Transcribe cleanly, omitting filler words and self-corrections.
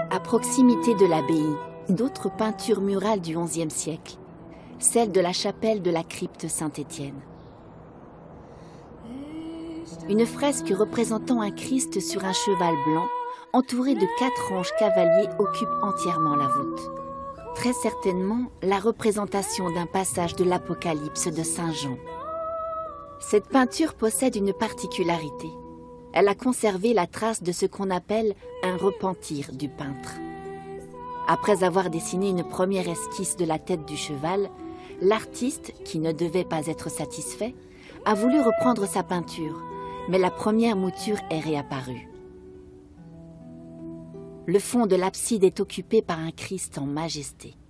À proximité de l'abbaye, d'autres peintures murales du XIe siècle, celle de la chapelle de la crypte Saint-Étienne. Une fresque représentant un Christ sur un cheval blanc, entouré de 4 anges cavaliers, occupe entièrement la voûte. Très certainement la représentation d'un passage de l'Apocalypse de Saint Jean. Cette peinture possède une particularité. Elle a conservé la trace de ce qu'on appelle un repentir du peintre. Après avoir dessiné une première esquisse de la tête du cheval, l'artiste, qui ne devait pas être satisfait, a voulu reprendre sa peinture, mais la première mouture est réapparue. Le fond de l'abside est occupé par un Christ en majesté.